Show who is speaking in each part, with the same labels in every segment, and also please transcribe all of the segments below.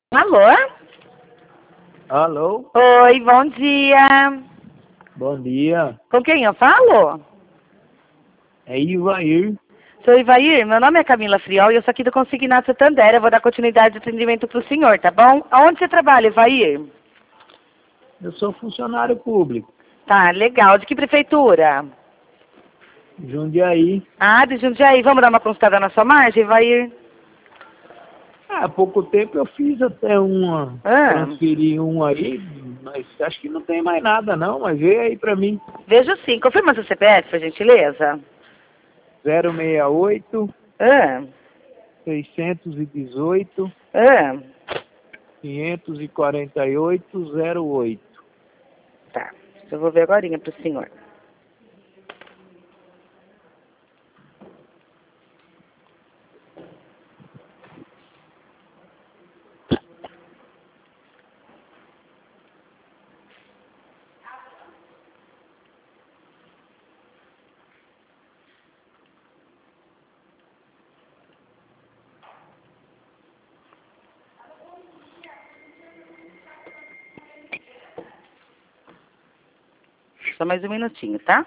Speaker 1: Alô?
Speaker 2: Alô?
Speaker 1: Oi, bom dia.
Speaker 2: Bom dia.
Speaker 1: Com quem eu falo?
Speaker 2: É Ivair.
Speaker 1: Sou Ivair, meu nome é Camila Friol e eu sou aqui do Consignado Santander. Eu vou dar continuidade de atendimento para o senhor, tá bom? Aonde você trabalha, Ivair?
Speaker 2: Eu sou funcionário público.
Speaker 1: Tá, legal. De que prefeitura?
Speaker 2: Jundiaí.
Speaker 1: Ah, de Jundiaí. Vamos dar uma consultada na sua margem, Ivair?
Speaker 2: Há pouco tempo eu fiz até uma.
Speaker 1: Ah,
Speaker 2: Transferi um aí, mas acho que não tem mais nada não, mas vê aí pra mim.
Speaker 1: vejo sim. Confirma seu CPF, por gentileza.
Speaker 2: 068
Speaker 1: Ah,
Speaker 2: 618
Speaker 1: ah.
Speaker 2: 548 08.
Speaker 1: Tá. Eu vou ver agora para o senhor. Só mais um minutinho, tá?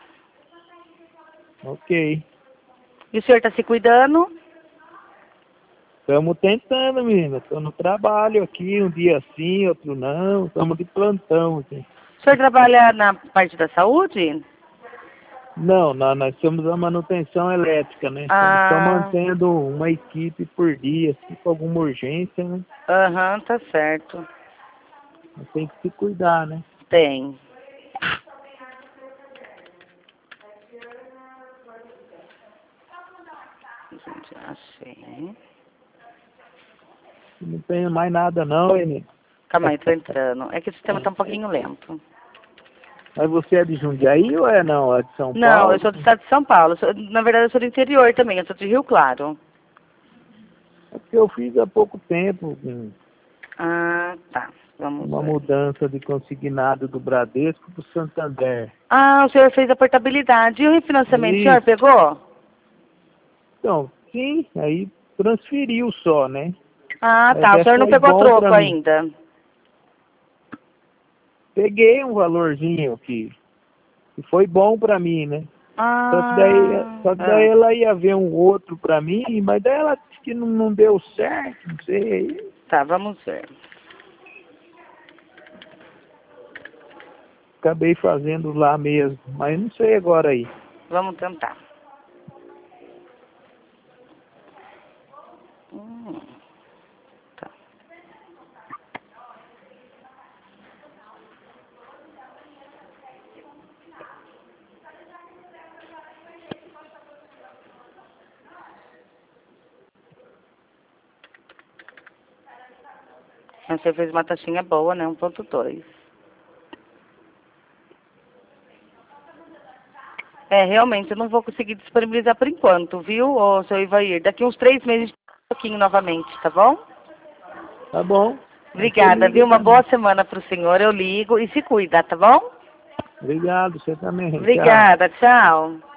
Speaker 2: Ok.
Speaker 1: E o senhor está se cuidando?
Speaker 2: Estamos tentando, menina. Estou no trabalho aqui, um dia sim, outro não. Estamos de plantão aqui.
Speaker 1: O senhor trabalha na parte da saúde?
Speaker 2: Não, nós somos a manutenção elétrica, né? Estamos só
Speaker 1: Ah,
Speaker 2: mantendo uma equipe por dia, se for alguma urgência, né?
Speaker 1: aham, tá certo.
Speaker 2: Mas tem que se cuidar, né?
Speaker 1: Tem. Gente, achei.
Speaker 2: Não tem mais nada não, hein?
Speaker 1: Calma aí, tô entrando. É que o sistema tá um pouquinho lento.
Speaker 2: Mas você é de Jundiaí ou é não? É de São
Speaker 1: Não, eu
Speaker 2: Paulo?
Speaker 1: sou do estado de São Paulo. Na verdade, eu sou do interior também. Eu sou de Rio Claro.
Speaker 2: É porque eu fiz há pouco tempo
Speaker 1: Ah, tá. Vamos
Speaker 2: uma
Speaker 1: ver.
Speaker 2: mudança de consignado do Bradesco para o Santander.
Speaker 1: Ah, o senhor fez a portabilidade. E o refinanciamento, o senhor
Speaker 2: Isso.
Speaker 1: pegou?
Speaker 2: Então, sim, aí transferiu só, né?
Speaker 1: Ah,
Speaker 2: Mas
Speaker 1: tá. O senhor não
Speaker 2: foi
Speaker 1: pegou
Speaker 2: bom para
Speaker 1: troco
Speaker 2: mim.
Speaker 1: ainda.
Speaker 2: Peguei um valorzinho que foi bom para mim, né?
Speaker 1: Ah,
Speaker 2: Só que daí ela ia ver um outro pra mim, mas daí ela disse que não deu certo, não sei.
Speaker 1: tá, vamos ver.
Speaker 2: Acabei fazendo lá mesmo, mas não sei agora aí.
Speaker 1: Vamos tentar. Tá. Você fez uma taxinha boa, né? 1,2. É, realmente, eu não vou conseguir disponibilizar por enquanto, viu, ô, seu Ivair? Daqui uns 3 meses, um pouquinho novamente, tá bom?
Speaker 2: Tá bom? Você
Speaker 1: Obrigada,
Speaker 2: liga
Speaker 1: viu? Uma
Speaker 2: pra
Speaker 1: boa
Speaker 2: mim.
Speaker 1: semana pro senhor. Eu ligo e se cuida, tá bom?
Speaker 2: Obrigado, você também. Tchau.
Speaker 1: Obrigada, tchau.